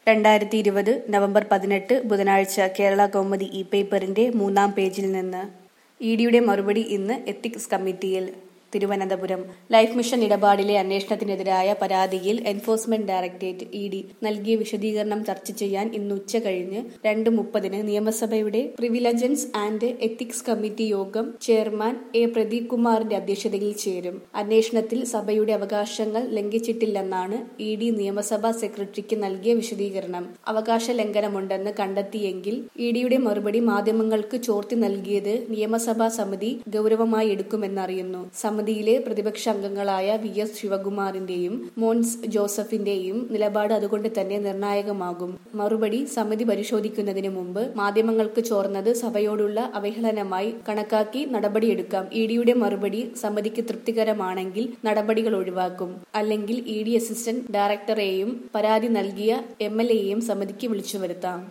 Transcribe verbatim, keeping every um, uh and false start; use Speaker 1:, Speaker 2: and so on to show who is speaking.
Speaker 1: രണ്ടായിരത്തി ഇരുപത് നവംബർ പതിനെട്ട് ബുധനാഴ്ച കേരള കൗമുദി ഇ പേപ്പറിന്റെ മൂന്നാം പേജിൽ നിന്ന് ഇ ഡിയുടെ മറുപടി ഇന്ന് എത്തിക്സ് കമ്മിറ്റിയിൽ. തിരുവനന്തപുരം ലൈഫ് മിഷൻ ഇടപാടിലെ അന്വേഷണത്തിനെതിരായ പരാതിയിൽ എൻഫോഴ്സ്മെന്റ് ഡയറക്ടറേറ്റ് ഇ ഡി നൽകിയ വിശദീകരണം ചർച്ച ചെയ്യാൻ ഇന്ന് ഉച്ച കഴിഞ്ഞ് രണ്ട് മുപ്പതിന് നിയമസഭയുടെ പ്രിവിലജൻസ് ആൻഡ് എത്തിക്സ് കമ്മിറ്റി യോഗം ചെയർമാൻ എ പ്രദീപ് കുമാറിന്റെ അധ്യക്ഷതയിൽ ചേരും. അന്വേഷണത്തിൽ സഭയുടെ അവകാശങ്ങൾ ലംഘിച്ചിട്ടില്ലെന്നാണ് ഇ ഡി നിയമസഭാ സെക്രട്ടറിക്ക് നൽകിയ വിശദീകരണം. അവകാശ ലംഘനമുണ്ടെന്ന് കണ്ടെത്തിയെങ്കിൽ ഇ ഡിയുടെ മറുപടി മാധ്യമങ്ങൾക്ക് ചോർത്തി നൽകിയത് നിയമസഭാ സമിതി ഗൗരവമായി എടുക്കുമെന്നറിയുന്നു. സമിതിയിലെ പ്രതിപക്ഷ അംഗങ്ങളായ വി എസ് ശിവകുമാറിന്റെയും മോൻസ് ജോസഫിന്റെയും നിലപാട് അതുകൊണ്ട് തന്നെ നിർണായകമാകും. മറുപടി സമിതി പരിശോധിക്കുന്നതിന് മുമ്പ് മാധ്യമങ്ങൾക്ക് ചോർന്നത് സഭയോടുള്ള അവഹേളനമായി കണക്കാക്കി നടപടിയെടുക്കാം. ഇ ഡിയുടെ മറുപടി സമിതിക്ക് തൃപ്തികരമാണെങ്കിൽ നടപടികൾ ഒഴിവാക്കും. അല്ലെങ്കിൽ ഇ ഡി അസിസ്റ്റന്റ് ഡയറക്ടറെയും പരാതി നൽകിയ എം എൽ എയെയും സമിതിക്ക് വിളിച്ചുവരുത്താം.